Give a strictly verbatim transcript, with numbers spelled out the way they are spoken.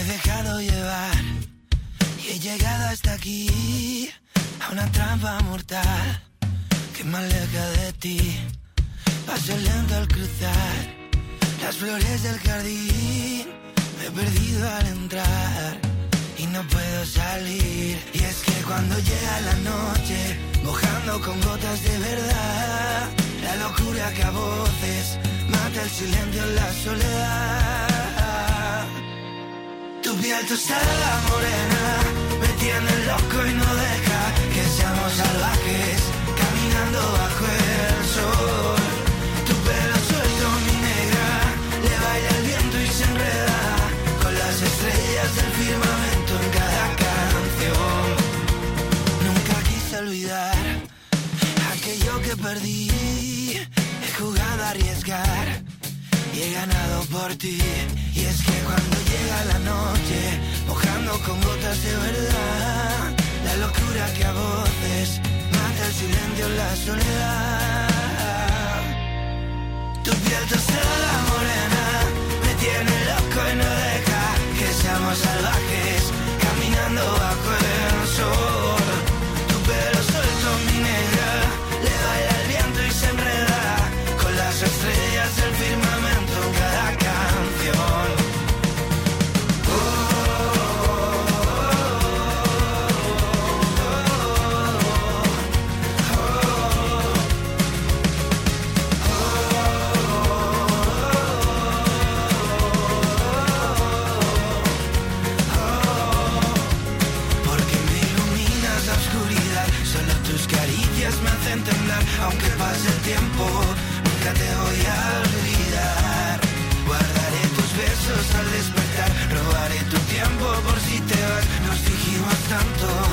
dejado llevar y he llegado hasta aquí, a una trampa mortal que me aleja de ti. Paso lento al cruzar las flores del jardín, me he perdido al entrar y no puedo salir. Y es que cuando llega la noche, mojando con gotas de verdad, la locura que a voces mata el silencio en la soledad. Tu piel tostada morena me tiene loco y no deja que seamos salvajes caminando bajo el sol. Tu pelo suelto, mi negra, le baila el viento y se enreda con las estrellas del firmamento en cada canción. Nunca quise olvidar aquello que perdí, he jugado a arriesgar y he ganado por ti. Y es que cuando llega la noche, mojando con gotas de verdad, la locura que a voces mata el silencio en la soledad. Tu piel tostada morena me tiene loco y no deja que seamos salvajes caminando bajo el sol. Tu pelo suelto, mi negra, le baila el viento y se enreda con las estrellas del firmamento en cada canción. Me hacen temblar, aunque pase el tiempo, nunca te voy a olvidar. Guardaré tus besos al despertar, robaré tu tiempo por si te vas. Nos dijimos tanto